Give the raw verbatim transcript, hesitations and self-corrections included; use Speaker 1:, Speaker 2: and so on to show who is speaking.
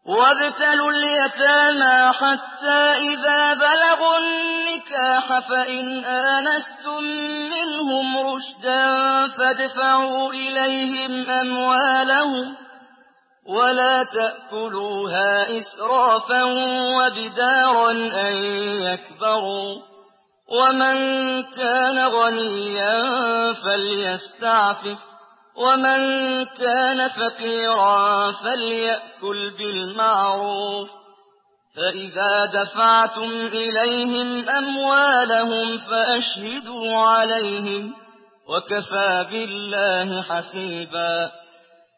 Speaker 1: وابتلوا اليتامى حتى إذا بلغوا النكاح فإن آنستم منهم رشدا فادفعوا إليهم أموالهم ولا تأكلوها إسرافا وبدارا أن يكبروا ومن كان غنيا فليستعفف ومن كان فقيرا فليأكل بالمعروف فإذا دفعتم إليهم أموالهم فأشهدوا عليهم وكفى بالله حسيبا